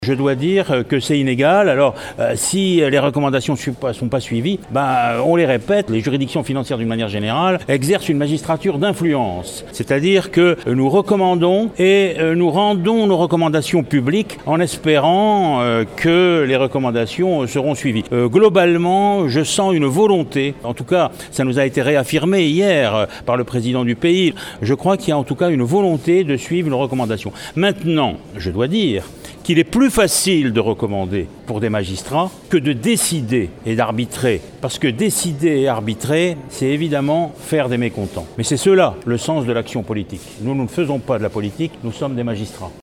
Je dois dire que c'est inégal. Alors, si les recommandations ne sont pas suivies, on les répète, les juridictions financières d'une manière générale exercent une magistrature d'influence. C'est-à-dire que nous recommandons et nous rendons nos recommandations publiques en espérant que les recommandations seront suivies. Globalement, je sens une volonté, en tout cas, ça nous a été réaffirmé hier par le président du pays, je crois qu'il y a en tout cas une volonté de suivre nos recommandations. Maintenant, je dois dire qu'il est plus facile de recommander pour des magistrats que de décider et d'arbitrer. Parce que décider et arbitrer, c'est évidemment faire des mécontents. Mais c'est cela le sens de l'action politique. Nous ne faisons pas de la politique, nous sommes des magistrats.